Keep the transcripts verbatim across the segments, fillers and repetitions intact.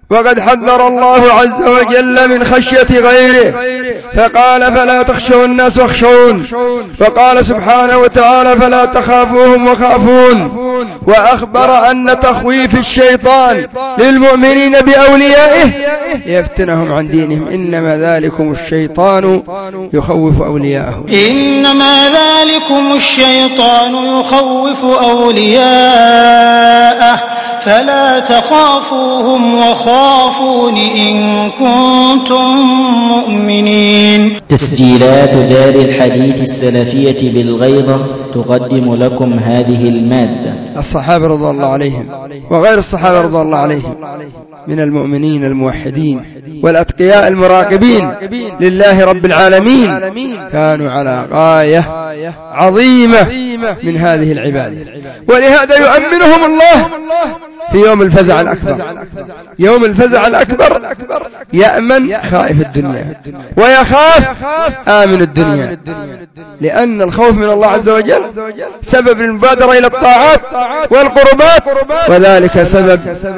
وقد حذر الله عز وجل من خشية غيره فقال فلا تخشوا الناس واخشون، وقال سبحانه وتعالى فلا تخافوهم وخافون، وأخبر أن تخويف الشيطان للمؤمنين بأوليائه يفتنهم عن دينهم، إنما ذلكم الشيطان يخوف أولياءه إنما ذلكم الشيطان يخوف أولياءه فلا تخافوهم وخافون إن كنتم مؤمنين. تسجيلات دار الحديث السلفية بالغيضة تقدم لكم هذه المادة. الصحابة رضي الله عليهم وغير الصحابة رضي الله عليهم من المؤمنين الموحدين والأتقياء المراقبين لله رب العالمين كانوا على غاية عظيمة من هذه العبادة، ولهذا يؤمنهم الله في يوم الفزع الأكبر. يوم الفزع الأكبر يأمن خائف الدنيا ويخاف آمن الدنيا، لأن الخوف من الله عز وجل سبب المبادرة إلى الطاعات والقربات، وذلك سبب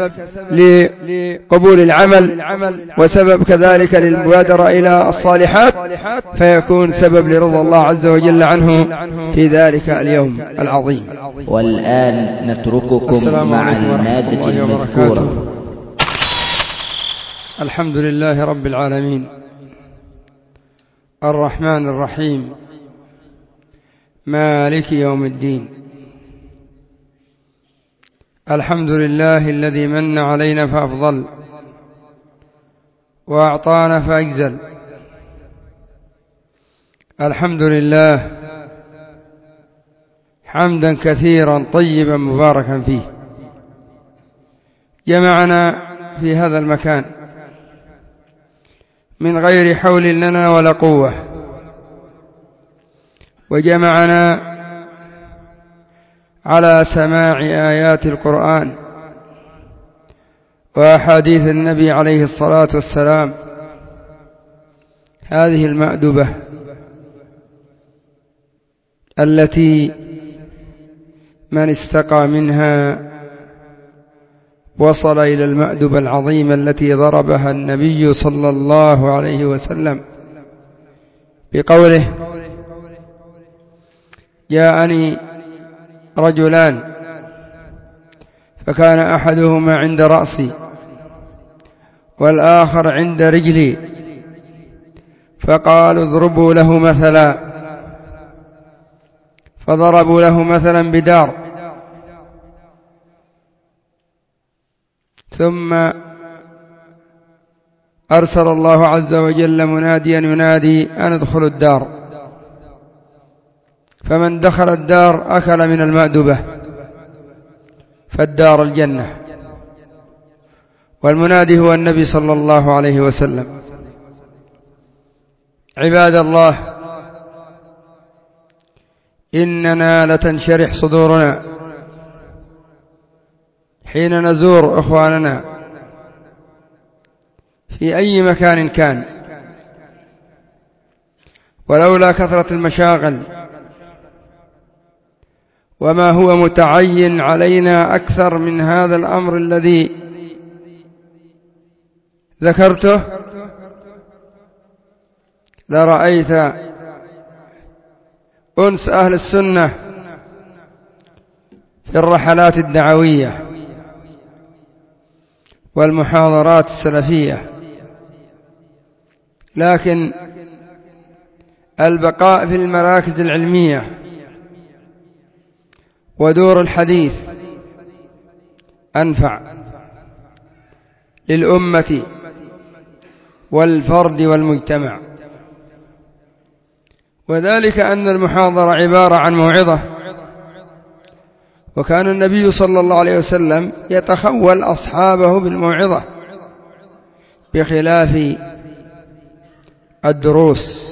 لقبول العمل، وسبب كذلك للمبادرة إلى الصالحات، فيكون سبب لرضا الله عز وجل عنه في ذلك اليوم العظيم. والآن نترككم مع المادة المذكورة. الحمد لله رب العالمين الرحمن الرحيم مالك يوم الدين. الحمد لله الذي من علينا فأفضل وأعطانا فأجزل. الحمد لله حمدا كثيرا طيبا مباركا فيه، جمعنا في هذا المكان من غير حول لنا ولا قوة، وجمعنا على سماع آيات القرآن وأحاديث النبي عليه الصلاة والسلام. هذه المأدبة التي من استقى منها وصل إلى المأدبة العظيمة التي ضربها النبي صلى الله عليه وسلم بقوله: جاءني رجلان فكان أحدهما عند رأسي والآخر عند رجلي، فقالوا اضربوا له مثلا، فضربوا له مثلا بدار، ثم أرسل الله عز وجل مناديا ينادي أن ادخلوا الدار، فمن دخل الدار أكل من المأدبة، فالدار الجنة، والمنادي هو النبي صلى الله عليه وسلم. عباد الله، إننا لتنشرح صدورنا حين نزور إخواننا في أي مكان كان، ولولا كثرة المشاغل وما هو متعين علينا أكثر من هذا الأمر الذي ذكرته لرأيت أنس أهل السنة في الرحلات الدعوية والمحاضرات السلفية، لكن البقاء في المراكز العلمية ودور الحديث أنفع للأمة والفرد والمجتمع، وذلك أن المحاضرة عبارة عن موعظة، وكان النبي صلى الله عليه وسلم يتخول أصحابه بالموعظة بخلاف الدروس،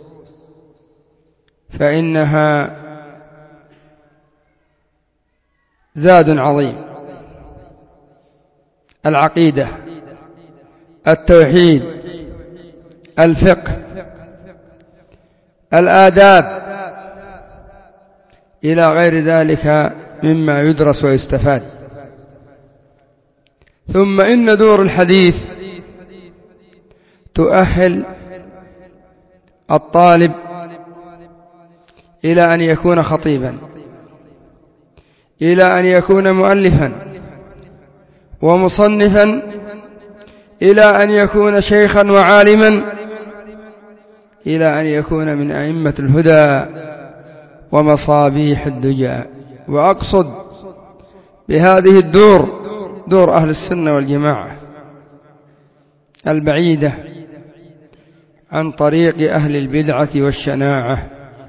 فإنها زاد عظيم. العقيدة، التوحيد، الفقه، الآداب، إلى غير ذلك مما يدرس ويستفاد. ثم إن دور الحديث تؤهل الطالب إلى أن يكون خطيبا، إلى أن يكون مؤلفا ومصنفا، إلى أن يكون شيخا وعالما، إلى أن يكون من أئمة الهدى ومصابيح الدجى. وأقصد بهذه الدور دور أهل السنة والجماعة البعيدة عن طريق أهل البدعة والشناعة.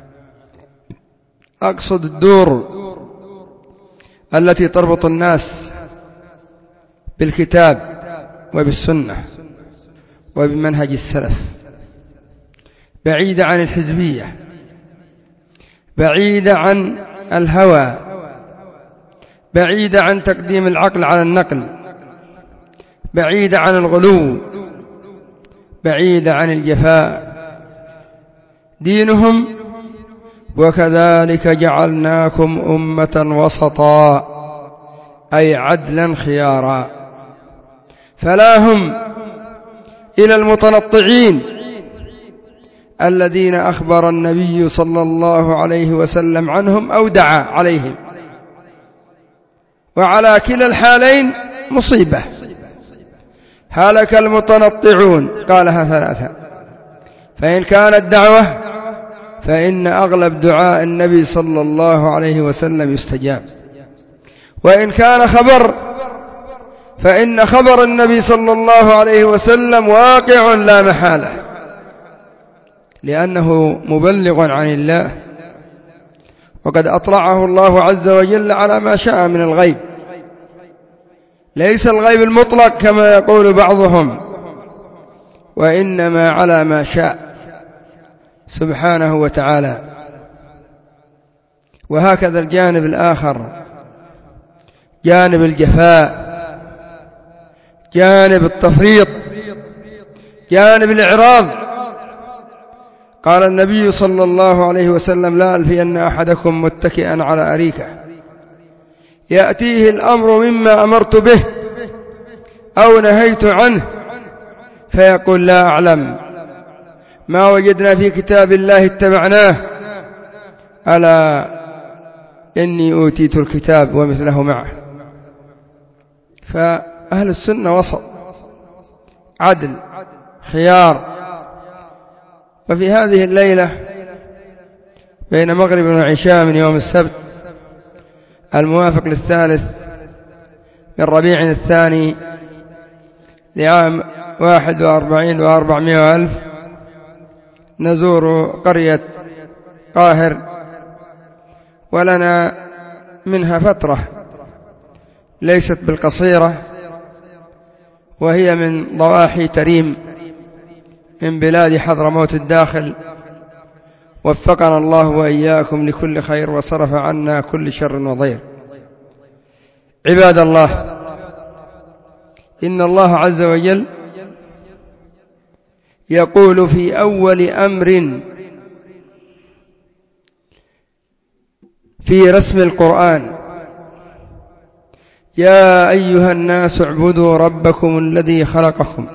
أقصد الدور التي تربط الناس بالكتاب وبالسنة وبمنهج السلف، بعيدة عن الحزبية، بعيدة عن الهوى، بعيدة عن تقديم العقل على النقل، بعيدة عن الغلو، بعيدة عن الجفاء. دينهم وكذلك جعلناكم أمة وسطا، أي عدلا خيارا. فلا هم إلى المتنطعين الذين أخبر النبي صلى الله عليه وسلم عنهم أو دعا عليهم، وعلى كلا الحالين مصيبة. هلك المتنطعون قالها ثلاثة، فإن كانت دعوة فإن أغلب دعاء النبي صلى الله عليه وسلم يستجاب، وإن كان خبر فإن خبر النبي صلى الله عليه وسلم واقع لا محالة، لأنه مبلغ عن الله، وقد أطلعه الله عز وجل على ما شاء من الغيب، ليس الغيب المطلق كما يقول بعضهم، وإنما على ما شاء سبحانه وتعالى. وهكذا الجانب الآخر، جانب الجفاء، جانب التفريط، جانب الإعراض. قال النبي صلى الله عليه وسلم: لا ألفين أحدكم متكئا على أريكة يأتيه الأمر مما أمرت به أو نهيت عنه فيقول: لا أعلم، ما وجدنا في كتاب الله اتبعناه، ألا إني أوتيت الكتاب ومثله معه. فأهل السنة وسط، عدل، خيار. وفي هذه الليلة بين مغرب وعشاء من يوم السبت الموافق للثالث من ربيع الثاني لعام واحد وأربعين وأربعمائة ألف نزور قرية قاهر، ولنا منها فترة ليست بالقصيرة، وهي من ضواحي تريم من بلاد حضرموت الداخل. وفقنا الله وإياكم لكل خير وصرف عنا كل شر وضير. عباد الله، إن الله عز وجل يقول في أول أمر في رسم القرآن: يا أيها الناس اعبدوا ربكم الذي خلقكم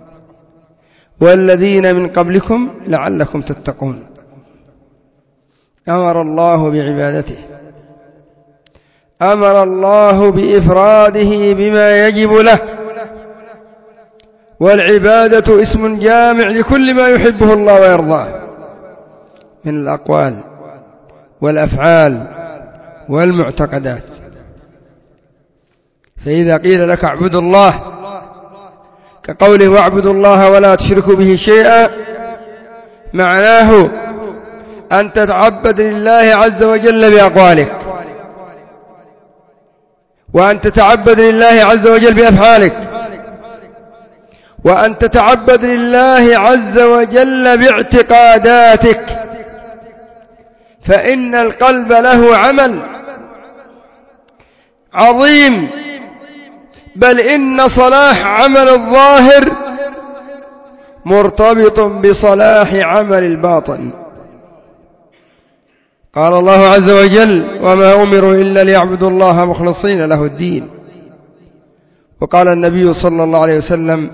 والذين من قبلكم لعلكم تتقون. أمر الله بعبادته، أمر الله بإفراده بما يجب له، والعبادة اسم جامع لكل ما يحبه الله ويرضاه من الأقوال والأفعال والمعتقدات. فإذا قيل لك اعبدوا الله كقوله: واعبدوا الله ولا تشركوا به شيئا، معناه أن تتعبد لله عز وجل بأقوالك، وأن تتعبد لله عز وجل بأفعالك، وأن تتعبد لله عز وجل باعتقاداتك. فإن القلب له عمل عظيم، بل إن صلاح عمل الظاهر مرتبط بصلاح عمل الباطن. قال الله عز وجل: وما أمروا إلا ليعبدوا الله مخلصين له الدين وقال النبي صلى الله عليه وسلم: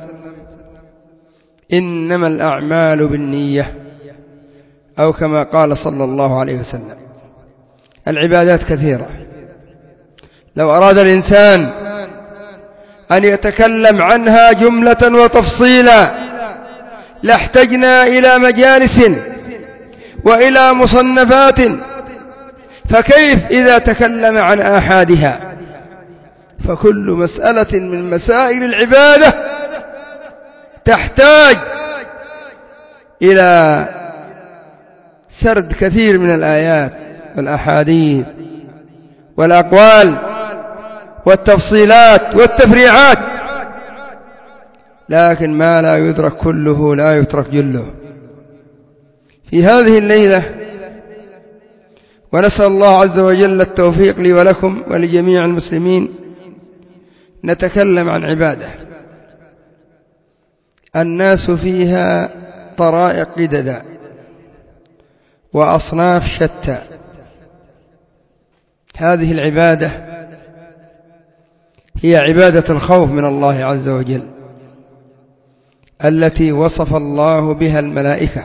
إنما الأعمال بالنية، أو كما قال صلى الله عليه وسلم. العبادات كثيرة، لو أراد الإنسان أن يتكلم عنها جملة وتفصيلا لاحتجنا إلى مجالس وإلى مصنفات، فكيف إذا تكلم عن آحادها؟ فكل مسألة من مسائل العبادة تحتاج إلى سرد كثير من الآيات والأحاديث والأقوال والتفصيلات والتفريعات، لكن ما لا يدرك كله لا يترك جله. في هذه الليلة، ونسأل الله عز وجل التوفيق لي ولكم ولجميع المسلمين، نتكلم عن عبادة الناس فيها طرائق قددا وأصناف شتى. هذه العبادة هي عبادة الخوف من الله عز وجل التي وصف الله بها الملائكة،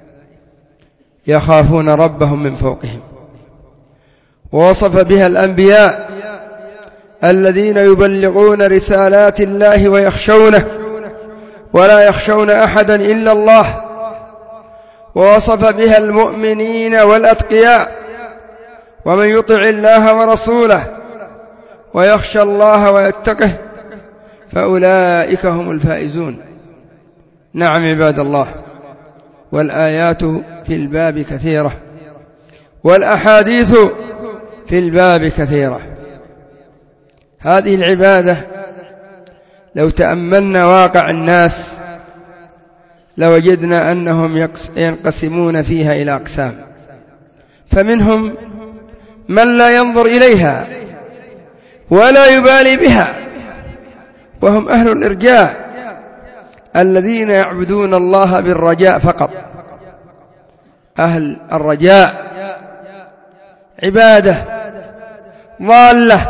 يخافون ربهم من فوقهم، ووصف بها الأنبياء الذين يبلغون رسالات الله ويخشونه ولا يخشون أحدا إلا الله، ووصف بها المؤمنين والأتقياء، ومن يطع الله ورسوله ويخشى الله ويتقه فأولئك هم الفائزون. نعم عباد الله، والآيات في الباب كثيرة والأحاديث في الباب كثيرة. هذه العبادة لو تأملنا واقع الناس لوجدنا أنهم ينقسمون فيها إلى أقسام، فمنهم من لا ينظر إليها ولا يبالي بها، وهم أهل الإرجاء الذين يعبدون الله بالرجاء فقط. أهل الرجاء عبادة ضالة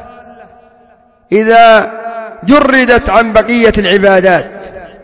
إذا جردت عن بقية العبادات،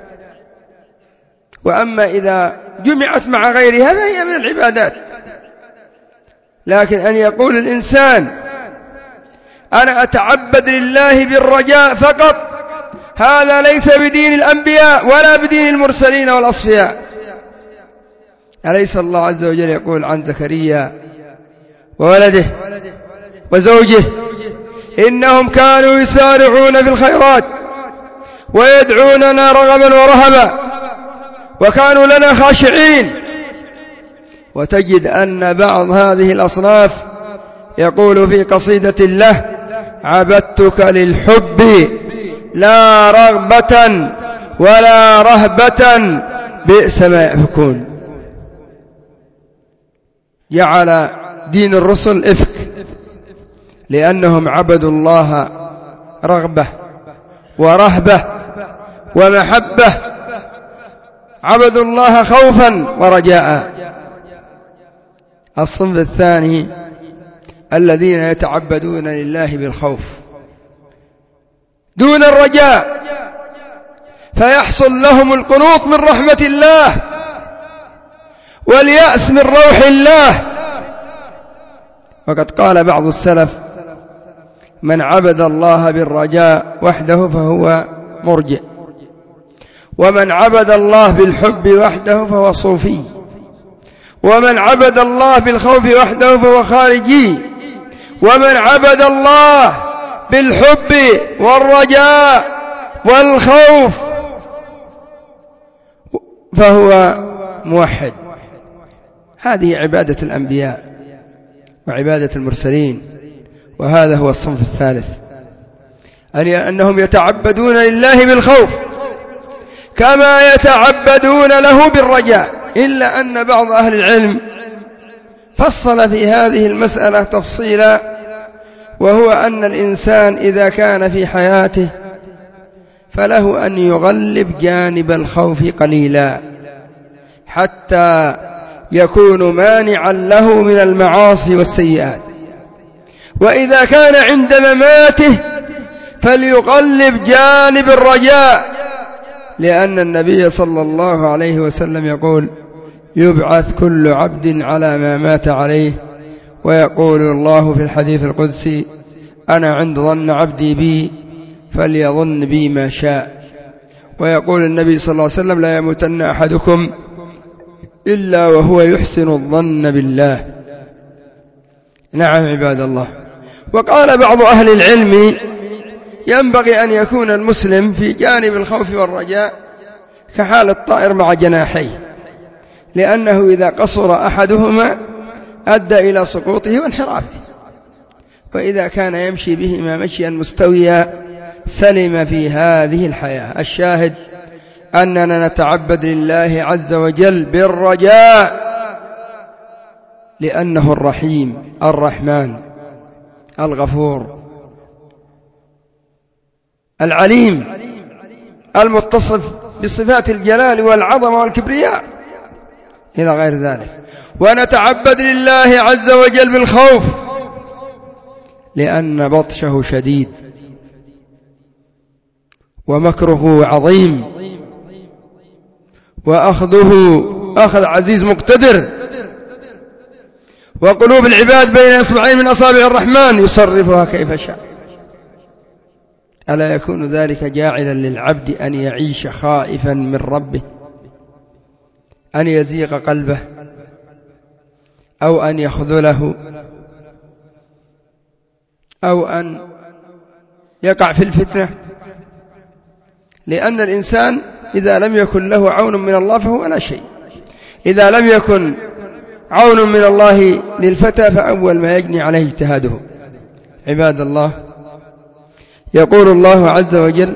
وأما إذا جمعت مع غيرها فهي من العبادات. لكن أن يقول الإنسان أنا أتعبد لله بالرجاء فقط، هذا ليس بدين الأنبياء ولا بدين المرسلين والأصفياء. أليس الله عز وجل يقول عن زكريا وولده وزوجه إنهم كانوا يسارعون في الخيرات ويدعوننا رغبا ورهبا وكانوا لنا خاشعين؟ وتجد أن بعض هذه الأصناف يقول في قصيدة له: عبدتك للحب لا رغبة ولا رهبة بئس ما يأفكون. جعل دين الرسل إفك لأنهم عبدوا الله رغبة ورهبة ومحبة، عبدوا الله خوفا ورجاء. الصنف الثاني الذين يتعبدون لله بالخوف دون الرجاء، فيحصل لهم القنوط من رحمة الله واليأس من روح الله. وقد قال بعض السلف: من عبد الله بالرجاء وحده فهو مرجئ، ومن عبد الله بالحب وحده فهو صوفي، ومن عبد الله بالخوف وحده فهو خارجي، ومن عبد الله بالحب والرجاء والخوف فهو موحد. هذه عبادة الأنبياء وعبادة المرسلين. وهذا هو الصنف الثالث، أنهم يتعبدون لله بالخوف كما يتعبدون له بالرجاء، إلا أن بعض أهل العلم فصل في هذه المسألة تفصيلا، وهو أن الإنسان إذا كان في حياته فله أن يغلب جانب الخوف قليلا حتى يكون مانعا له من المعاصي والسيئات، وإذا كان عند مماته فليقلب جانب الرجاء، لأن النبي صلى الله عليه وسلم يقول: يبعث كل عبد على ما مات عليه، ويقول الله في الحديث القدسي: أنا عند ظن عبدي بي فليظن بي ما شاء. ويقول النبي صلى الله عليه وسلم: لا يموتن أحدكم إلا وهو يحسن الظن بالله. نعم عباد الله. وقال بعض أهل العلم: ينبغي أن يكون المسلم في جانب الخوف والرجاء كحال الطائر مع جناحيه، لأنه إذا قصر أحدهما أدى إلى سقوطه وانحرافه، وإذا كان يمشي بهما مشيا مستويا سلم في هذه الحياة. الشاهد أننا نتعبد لله عز وجل بالرجاء، لأنه الرحيم الرحمن الغفور العليم المتصف بصفات الجلال والعظمة والكبرياء إلى غير ذلك. ونتعبد لله عز وجل بالخوف، لأن بطشه شديد ومكره عظيم وأخذه أخذ عزيز مقتدر، وقلوب العباد بين إصبعين من أصابع الرحمن يصرفها كيف شاء. ألا يكون ذلك جاعلا للعبد أن يعيش خائفا من ربه، أن يزيغ قلبه أو أن يخذله أو أن يقع في الفتنة؟ لأن الإنسان إذا لم يكن له عون من الله فهو لا شيء. إذا لم يكن عون من الله للفتى فأول ما يجني عليه اجتهاده. عباد الله، يقول الله عز وجل: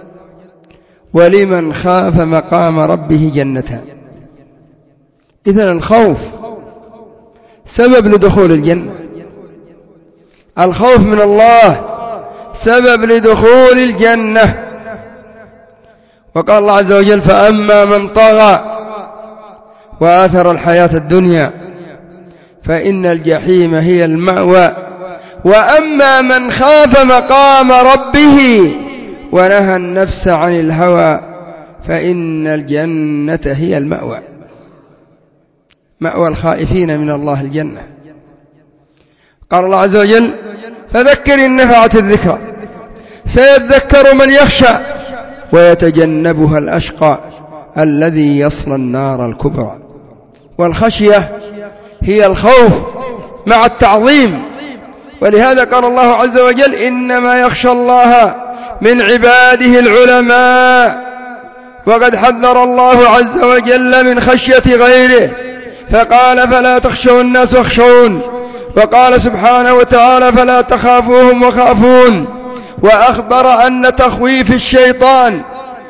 ولمن خاف مقام ربه جنتان. إذن الخوف سبب لدخول الجنة، الخوف من الله سبب لدخول الجنة. وقال الله عز وجل: فأما من طغى وآثر الحياة الدنيا فإن الجحيم هي المأوى، وأما من خاف مقام ربه ونهى النفس عن الهوى فإن الجنة هي المأوى. مأوى الخائفين من الله الجنة. قال الله عز وجل: فذكر إن نفعت الذكرى سيذكر من يخشى ويتجنبها الأشقى الذي يصلى النار الكبرى. والخشية هي الخوف مع التعظيم، ولهذا قال الله عز وجل: إنما يخشى الله من عباده العلماء. وقد حذر الله عز وجل من خشية غيره فقال: فلا تخشوا الناس واخشون. وقال سبحانه وتعالى: فلا تخافوهم وخافون. وأخبر أن تخويف الشيطان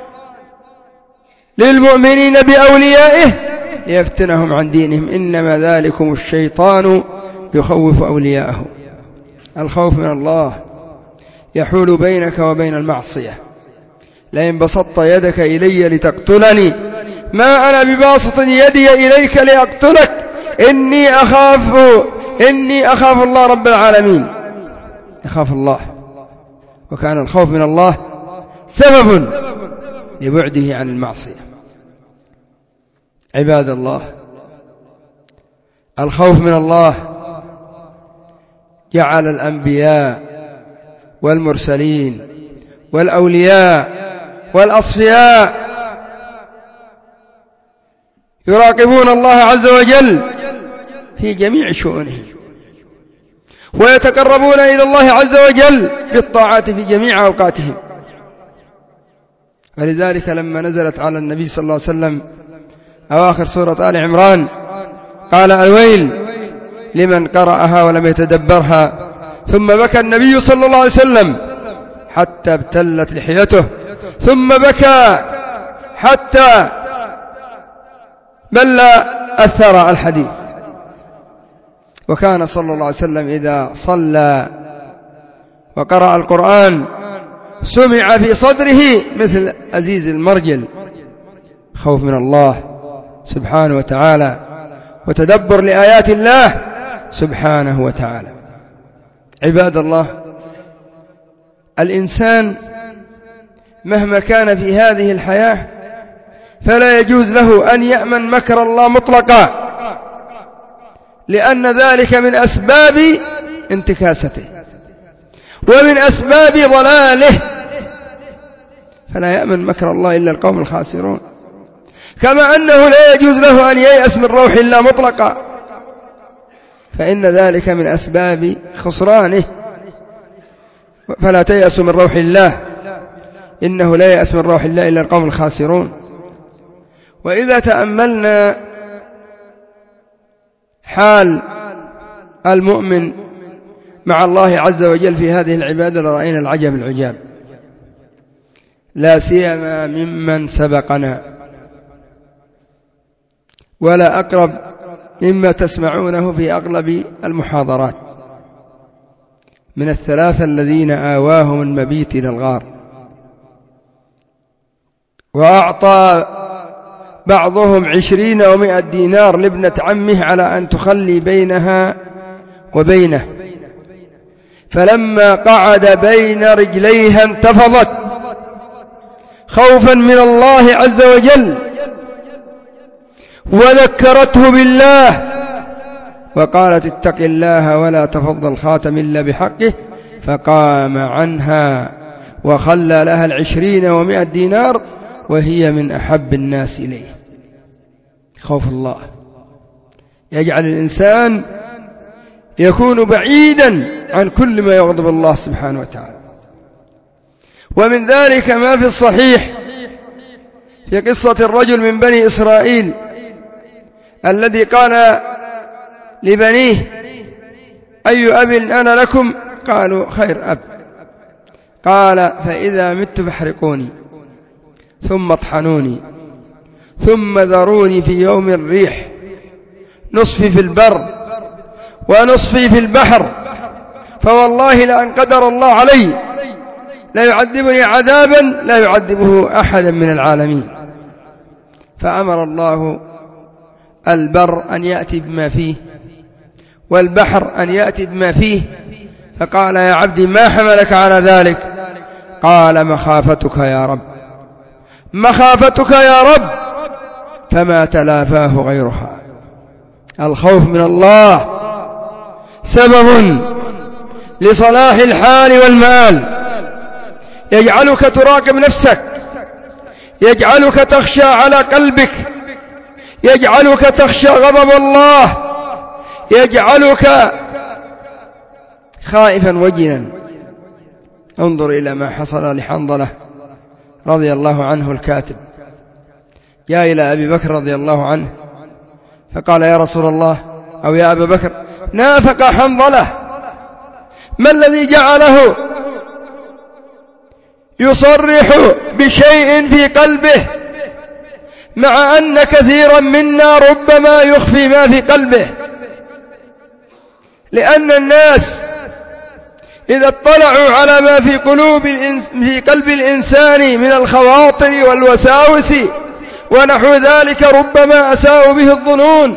للمؤمنين بأوليائه يفتنهم عن دينهم، إنما ذلكم الشيطان يخوف أولياءه. الخوف من الله يحول بينك وبين المعصية. لئن بسطت يدك إلي لتقتلني ما أنا بباسط يدي إليك لأقتلك إني أخاف إني أخاف الله رب العالمين. يخاف الله، وكان الخوف من الله سبب لبعده عن المعصية. عباد الله، الخوف من الله جعل الأنبياء والمرسلين والأولياء والأصفياء يراقبون الله عز وجل في جميع شؤونهم، ويتقربون إلى الله عز وجل بالطاعات في جميع أوقاتهم. ولذلك لما نزلت على النبي صلى الله عليه وسلم أواخر سورة آل عمران قال: الويل لمن قرأها ولم يتدبرها. ثم بكى النبي صلى الله عليه وسلم حتى ابتلت لحيته، ثم بكى حتى بل أثر الحديث. وكان صلى الله عليه وسلم إذا صلى وقرأ القرآن سمع في صدره مثل أزيز المرجل. خوف من الله سبحانه وتعالى وتدبر لآيات الله سبحانه وتعالى. عباد الله، الإنسان مهما كان في هذه الحياة فلا يجوز له أن يأمن مكر الله مطلقا، لأن ذلك من أسباب انتكاسته ومن أسباب ضلاله، فلا يأمن مكر الله إلا القوم الخاسرون. كما أنه لا يجوز له أن ييأس من روح الله مطلقا، فإن ذلك من أسباب خسرانه، فلا تيأس من روح الله، إنه لا يأس من روح الله إلا القوم الخاسرون. وإذا تأملنا حال المؤمن مع الله عز وجل في هذه العبادة لرأينا العجب العجاب، لا سيما ممن سبقنا، ولا أقرب مما تسمعونه في أغلب المحاضرات من الثلاثة الذين آواهم المبيت إلى الغار، وأعطى بعضهم عشرين ومائة دينار لابنة عمه على أن تخلي بينها وبينه، فلما قعد بين رجليها انتفضت خوفا من الله عز وجل، وذكرته بالله وقالت اتق الله ولا تفض الخاتم إلا بحقه، فقام عنها وخلى لها العشرين ومائة دينار وهي من أحب الناس إليه. خوف الله يجعل الإنسان يكون بعيدا عن كل ما يغضب الله سبحانه وتعالى. ومن ذلك ما في الصحيح في قصة الرجل من بني إسرائيل الذي قال لبنيه أي أب أنا لكم؟ قالوا خير أب. قال فإذا مت فاحرقوني ثم اطحنوني ثم ذروني في يوم الريح نصفي في البر ونصفي في البحر، فوالله لأن قدر الله علي لا يعذبني عذابا لا يعذبه أحدا من العالمين. فأمر الله البر أن يأتي بما فيه والبحر أن يأتي بما فيه، فقال يا عبدي ما حملك على ذلك؟ قال مخافتك يا رب، مخافتك يا رب، فما تلافاه غيرها. الخوف من الله سبب لصلاح الحال والمآل، يجعلك تراقب نفسك، يجعلك تخشى على قلبك، يجعلك تخشى غضب الله، يجعلك خائفا وجلا. انظر إلى ما حصل لحنظلة رضي الله عنه الكاتب، جاء إلى أبي بكر رضي الله عنه فقال يا رسول الله أو يا أبا بكر نافق حنظلة، ما الذي جعله يصرح بشيء في قلبه مع أن كثيرا منا ربما يخفي ما في قلبه؟ لأن الناس إذا اطلعوا على ما في قلوب الإنس في قلب الإنسان من الخواطر والوساوس ونحو ذلك ربما أساءوا به الظنون،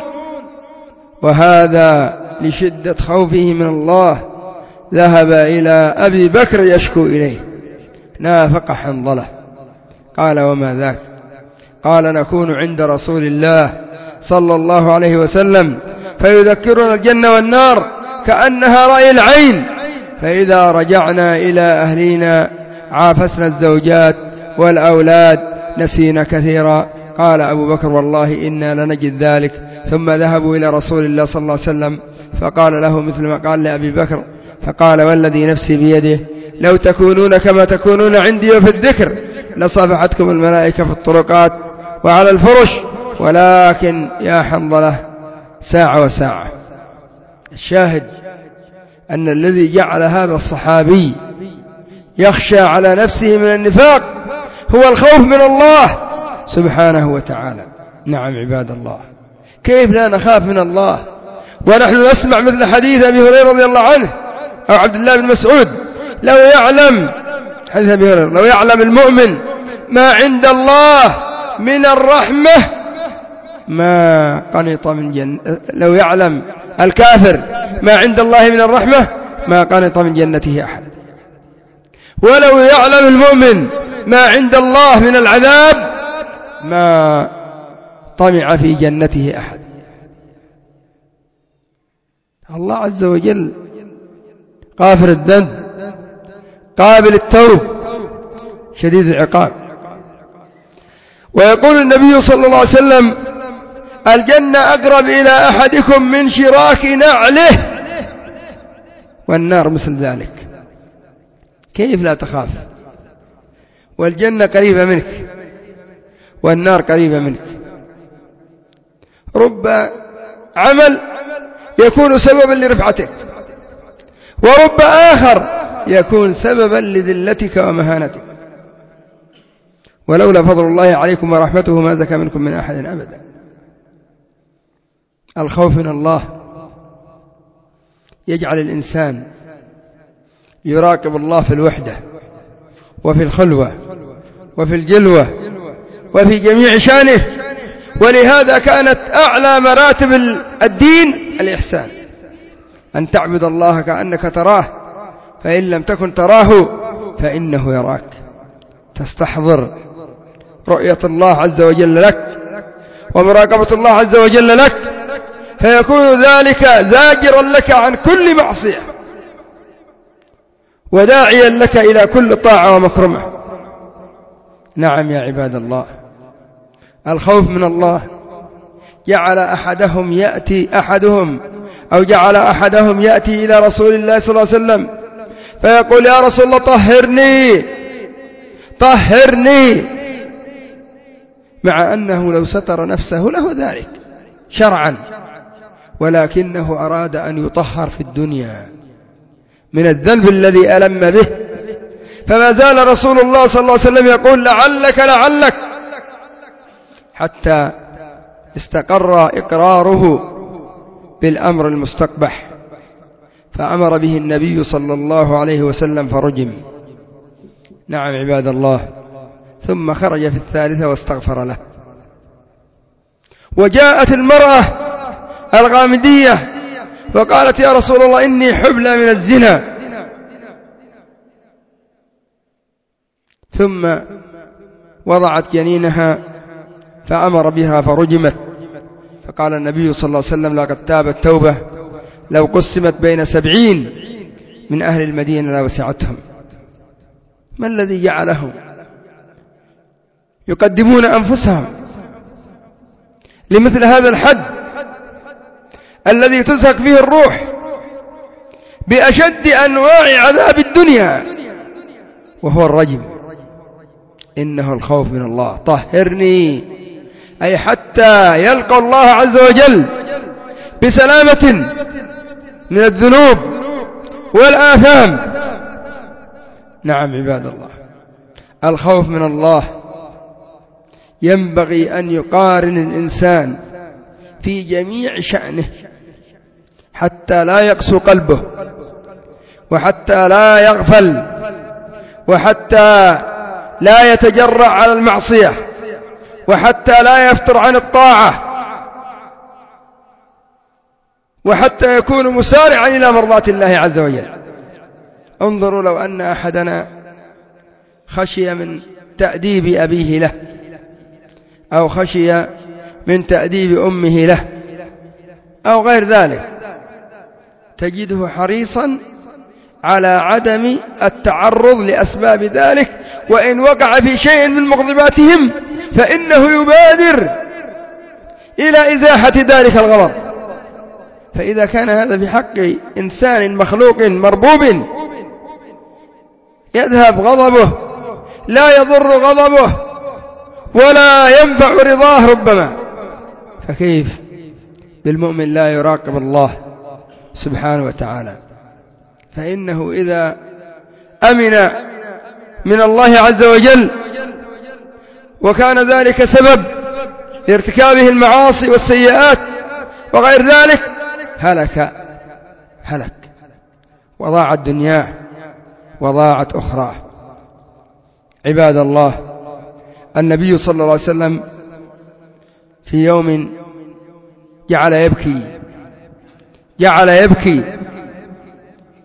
وهذا لشدة خوفه من الله ذهب إلى أبي بكر يشكو إليه، نافق حنظلة. قال وما ذاك؟ قال نكون عند رسول الله صلى الله عليه وسلم فيذكرنا الجنة والنار كأنها رأي العين، فإذا رجعنا إلى أهلنا عافسنا الزوجات والأولاد نسينا كثيرا. قال أبو بكر والله إنا لنجد ذلك. ثم ذهبوا إلى رسول الله صلى الله عليه وسلم فقال له مثل ما قال لأبي بكر، فقال والذي نفسي بيده لو تكونون كما تكونون عندي وفي الذكر لصافحتكم الملائكة في الطرقات وعلى الفرش، ولكن يا حنظلة ساعة وساعة. الشاهد أن الذي جعل هذا الصحابي يخشى على نفسه من النفاق هو الخوف من الله سبحانه وتعالى. نعم عباد الله، كيف لا نخاف من الله ونحن نسمع مثل حديث أبي هريرة رضي الله عنه أو عبد الله بن مسعود، لو يعلم حديث أبي هريرة لو يعلم المؤمن ما عند الله من الرحمة ما قنط من جنة، لو يعلم الكافر ما عند الله من الرحمة ما قنط من جنته أحد. ولو يعلم المؤمن ما عند الله من العذاب ما طمع في جنته أحد. الله عز وجل غافر الذنب قابل التوب شديد العقاب. ويقول النبي صلى الله عليه وسلم: الجنة أقرب إلى أحدكم من شراك نعله، والنار مثل ذلك. كيف لا تخاف والجنة قريبة منك والنار قريبة منك؟ رب عمل يكون سببا لرفعتك، ورب آخر يكون سببا لذلتك ومهانتك. ولولا فضل الله عليكم ورحمته ما زكى منكم من أحد أبدا. الخوف من الله يجعل الإنسان يراقب الله في الوحدة وفي الخلوة وفي الجلوة وفي جميع شانه. ولهذا كانت أعلى مراتب الدين الإحسان، أن تعبد الله كأنك تراه، فإن لم تكن تراه فإنه يراك. تستحضر رؤية الله عز وجل لك ومراقبة الله عز وجل لك، فيكون ذلك زاجرا لك عن كل معصية وداعيا لك إلى كل طاعة ومكرمة. نعم يا عباد الله، الخوف من الله جعل أحدهم يأتي أحدهم أو جعل أحدهم يأتي إلى رسول الله صلى الله عليه وسلم فيقول: يا رسول الله طهرني طهرني، مع أنه لو ستر نفسه له ذلك شرعا، ولكنه أراد أن يطهر في الدنيا من الذنب الذي ألم به. فما زال رسول الله صلى الله عليه وسلم يقول: لعلك لعلك، حتى استقر إقراره بالأمر المستقبح، فأمر به النبي صلى الله عليه وسلم فرجم. نعم عباد الله. ثم خرج في الثالثة واستغفر له. وجاءت المرأة الغامدية وقالت: يا رسول الله إني حبلى من الزنا. ثم وضعت جنينها فأمر بها فرجمت. فقال النبي صلى الله عليه وسلم: لقد تابت توبة لو قسمت بين سبعين من أهل المدينة لوسعتهم. ما الذي جعلهم يقدمون أنفسهم لمثل هذا الحد الذي تزهق فيه الروح بأشد أنواع عذاب الدنيا، وهو الرجم؟ إنه الخوف من الله. طهرني أي حتى يلقى الله عز وجل بسلامة من الذنوب والآثام. نعم عباد الله، الخوف من الله ينبغي أن يقارن الإنسان في جميع شأنه حتى لا يقسو قلبه، وحتى لا يغفل، وحتى لا يتجرأ على المعصية، وحتى لا يفتر عن الطاعة، وحتى يكون مسارعا إلى مرضاة الله عز وجل. انظروا لو أن أحدنا خشي من تأديب أبيه له، أو خشي من تأديب أمه له، أو غير ذلك، تجده حريصا على عدم التعرض لأسباب ذلك، وإن وقع في شيء من مغضباتهم فإنه يبادر إلى إزاحة ذلك الغضب. فإذا كان هذا في حق إنسان مخلوق مربوب يذهب غضبه، لا يضر غضبه ولا ينفع رضاه ربما، فكيف بالمؤمن لا يراقب الله سبحانه وتعالى؟ فإنه إذا أمن من الله عز وجل وكان ذلك سبب لارتكابه المعاصي والسيئات وغير ذلك هلك هلك وضاعت دنياه وضاعت أخرى. عباد الله، النبي صلى الله عليه وسلم في يوم جعل يبكي جعل يبكي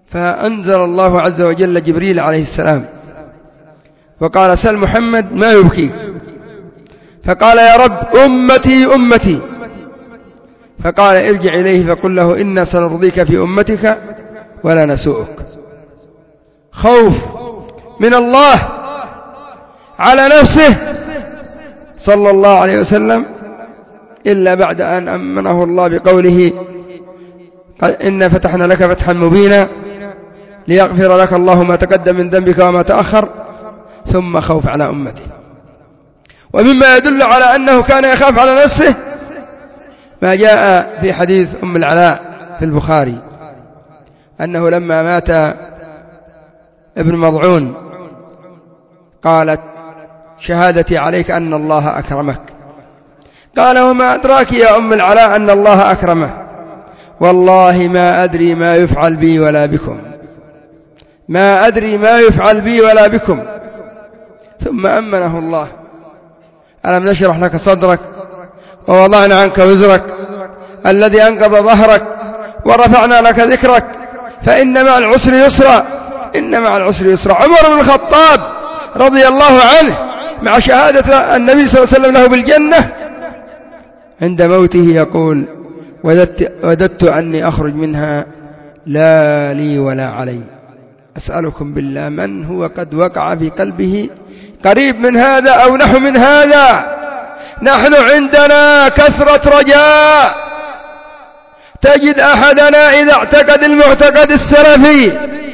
فأنزل الله عز وجل جبريل عليه السلام وقال سل محمد ما يبكيك، فقال يا رب أمتي أمتي، فقال ارجع إليه فقل له إنا سنرضيك في أمتك ولا نسوءك. خوف من الله على نفسه صلى الله عليه وسلم إلا بعد أن أمنه الله بقوله إنا فتحنا لك فتحا مبينا ليغفر لك الله ما تقدم من ذنبك وما تأخر، ثم خوف على أمته. ومما يدل على أنه كان يخاف على نفسه ما جاء في حديث أم العلاء في البخاري أنه لما مات ابن مضعون قالت شهادتي عليك أن الله أكرمك. قال وما أدراك يا أم العلاء أن الله أكرمه؟ والله ما أدري ما يفعل بي ولا بكم، ما أدري ما يفعل بي ولا بكم. ثم أمنه الله ألم نشرح لك صدرك ووضعنا عنك وزرك الذي أنقض ظهرك ورفعنا لك ذكرك فإن مع العسر يسرا إن مع العسر يسرا. عمر بن الخطاب رضي الله عنه مع شهادة النبي صلى الله عليه وسلم له بالجنة عند موته يقول وددت, وددت أني أخرج منها لا لي ولا علي. أسألكم بالله من هو قد وقع في قلبه قريب من هذا أو نحو من هذا؟ نحن عندنا كثرة رجاء، تجد أحدنا إذا اعتقد المعتقد السلفي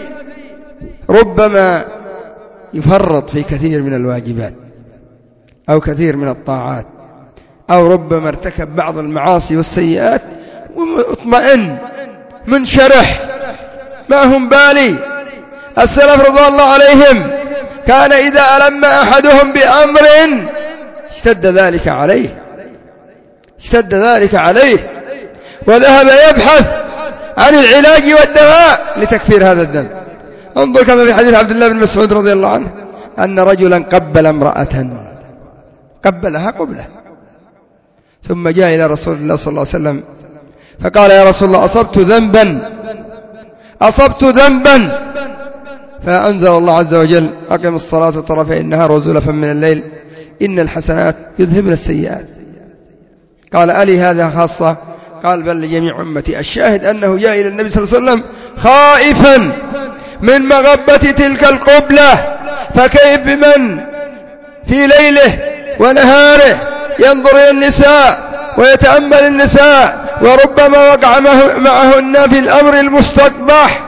ربما يفرط في كثير من الواجبات أو كثير من الطاعات، أو ربما ارتكب بعض المعاصي والسيئات ومطمئن منشرح ما هم بالي. السلف رضي الله عليهم كان إذا ألم أحدهم بأمر اشتد ذلك عليه اشتد ذلك عليه وذهب يبحث عن العلاج والدواء لتكفير هذا الذنب. انظر كما في حديث عبد الله بن مسعود رضي الله عنه أن رجلا قبل امرأة قبلها قبله ثم جاء إلى رسول الله صلى الله عليه وسلم فقال يا رسول الله أصبت ذنبا أصبت ذنبا فأنزل الله عز وجل أقم الصلاة طرفي النهار وزلفا من الليل إن الحسنات يذهبن السيئات. قال ألي هذا خاصة؟ قال بل لجميع أمتي. الشاهد أنه جاء إلى النبي صلى الله عليه وسلم خائفا من مغبة تلك القبلة، فكيف بمن في ليله ونهاره ينظر إلى النساء ويتأمل النساء وربما وقع معهن في الأمر المستقبح.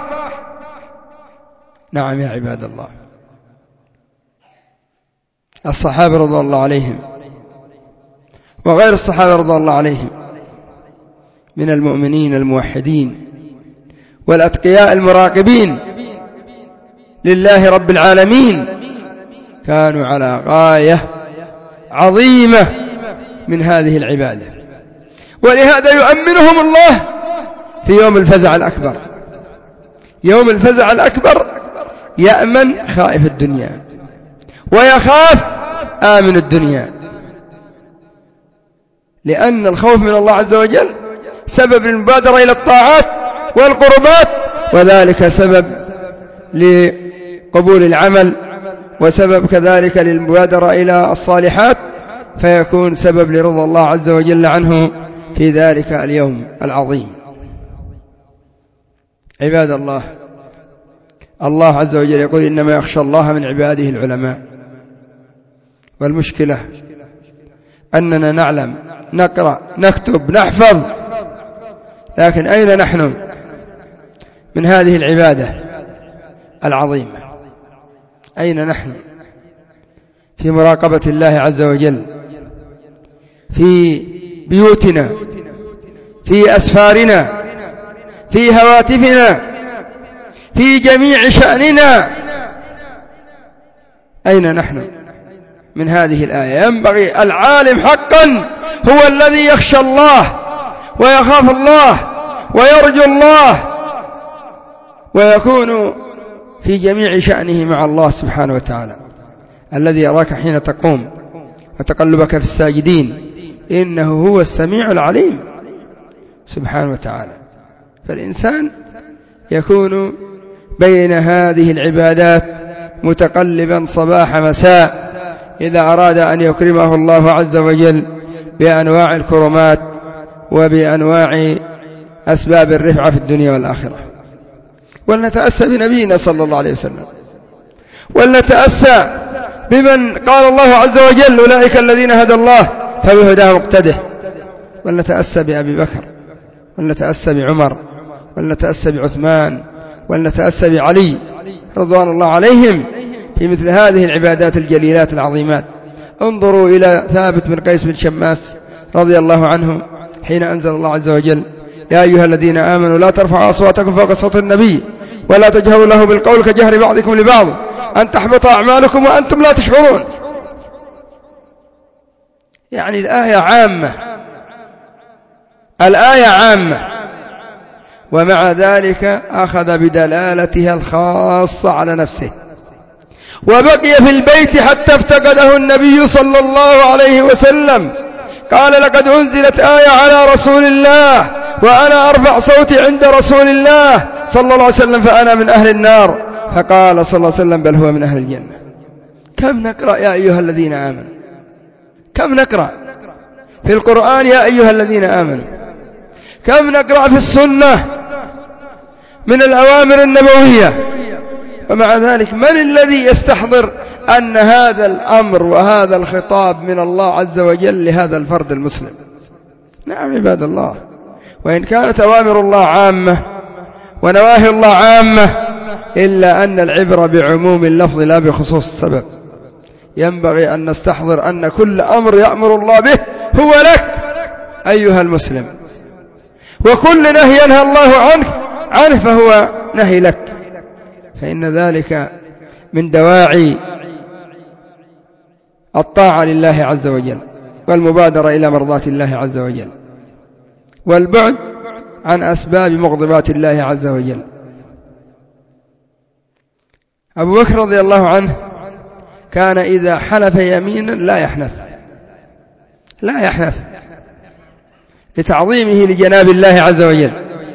نعم يا عباد الله، الصحابة رضي الله عليهم وغير الصحابة رضي الله عليهم من المؤمنين الموحدين والأتقياء المراقبين لله رب العالمين كانوا على غاية عظيمة من هذه العبادة، ولهذا يؤمنهم الله في يوم الفزع الأكبر. يوم الفزع الأكبر يأمن خائف الدنيا ويخاف آمن الدنيا، لأن الخوف من الله عز وجل سبب للمبادرة إلى الطاعات والقربات، وذلك سبب لقبول العمل وسبب كذلك للمبادرة إلى الصالحات، فيكون سبب لرضا الله عز وجل عنه في ذلك اليوم العظيم. عباد الله، الله عز وجل يقول إنما يخشى الله من عباده العلماء، والمشكلة أننا نعلم نقرأ نكتب نحفظ، لكن أين نحن من هذه العبادة العظيمة؟ أين نحن في مراقبة الله عز وجل في بيوتنا، في أسفارنا، في هواتفنا، في جميع شأننا؟ أين نحن من هذه الآية؟ ينبغي العالم حقا هو الذي يخشى الله ويخاف الله ويرجو الله ويكون في جميع شأنه مع الله سبحانه وتعالى الذي يراك حين تقوم وتقلبك في الساجدين إنه هو السميع العليم سبحانه وتعالى. فالإنسان يكون بين هذه العبادات متقلبا صباح مساء إذا أراد أن يكرمه الله عز وجل بأنواع الكرمات وبأنواع أسباب الرفعة في الدنيا والآخرة. ولنتأسى بنبينا صلى الله عليه وسلم، ولنتأسى بمن قال الله عز وجل أولئك الذين هدى الله فبهداه مقتده. ولنتأسى بأبي بكر، ولنتأسى بعمر، ولنتأسى بعثمان، ولنتأسى بعلي رضوان الله عليهم في مثل هذه العبادات الجليلات العظيمات. انظروا إلى ثابت بن قيس بن شماس رضي الله عنه حين أنزل الله عز وجل يا أيها الذين آمنوا لا ترفعوا أصواتكم فوق صوت النبي ولا تجهروا له بالقول كجهر بعضكم لبعض أن تحبط أعمالكم وأنتم لا تشعرون. يعني الآية عامة، الآية عامة، ومع ذلك أخذ بدلالتها الخاصة على نفسه وبقي في البيت حتى افتقده النبي صلى الله عليه وسلم. قال لقد أنزلت آية على رسول الله وأنا أرفع صوتي عند رسول الله صلى الله عليه وسلم فأنا من أهل النار. فقال صلى الله عليه وسلم بل هو من أهل الجنة. كم نقرأ يا أيها الذين آمنوا، كم نقرأ في القرآن يا أيها الذين آمنوا، كم نقرأ في السنة من الأوامر النبوية، ومع ذلك من الذي يستحضر أن هذا الأمر وهذا الخطاب من الله عز وجل لهذا الفرد المسلم؟ نعم عباد الله، وإن كانت أوامر الله عامة ونواهي الله عامة إلا أن العبرة بعموم اللفظ لا بخصوص السبب. ينبغي أن نستحضر أن كل أمر يأمر الله به هو لك أيها المسلم، وكل نهي ينهى الله عنه عنه فهو نهي لك، فإن ذلك من دواعي الطاعة لله عز وجل والمبادرة إلى مرضاة الله عز وجل والبعد عن أسباب مغضبات الله عز وجل. أبو بكر رضي الله عنه كان إذا حلف يمينا لا يحنث، لا يحنث لتعظيمه لجناب الله عز وجل.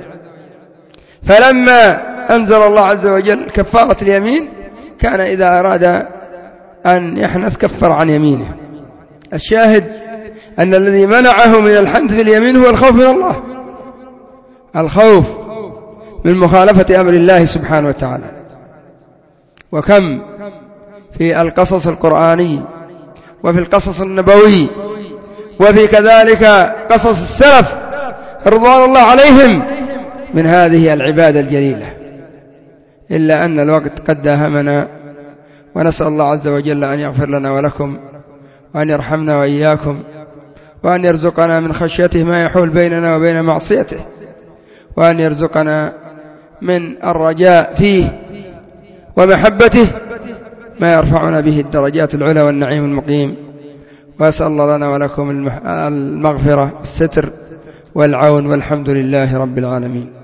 فلما أنزل الله عز وجل كفارة اليمين كان إذا أراد أن يحنث كفر عن يمينه. الشاهد أن الذي منعه من الحنث في اليمين هو الخوف من الله، الخوف من مخالفة أمر الله سبحانه وتعالى. وكم في القصص القرآني وفي القصص النبوي وفي كذلك قصص السلف رضوان الله عليهم من هذه العبادة الجليلة، إلا أن الوقت قد داهمنا، ونسأل الله عز وجل أن يغفر لنا ولكم وأن يرحمنا وإياكم وأن يرزقنا من خشيته ما يحول بيننا وبين معصيته، وأن يرزقنا من الرجاء فيه ومحبته ما يرفعنا به الدرجات العلى والنعيم المقيم. وأسأل الله لنا ولكم المغفرة والستر والعون، والحمد لله رب العالمين.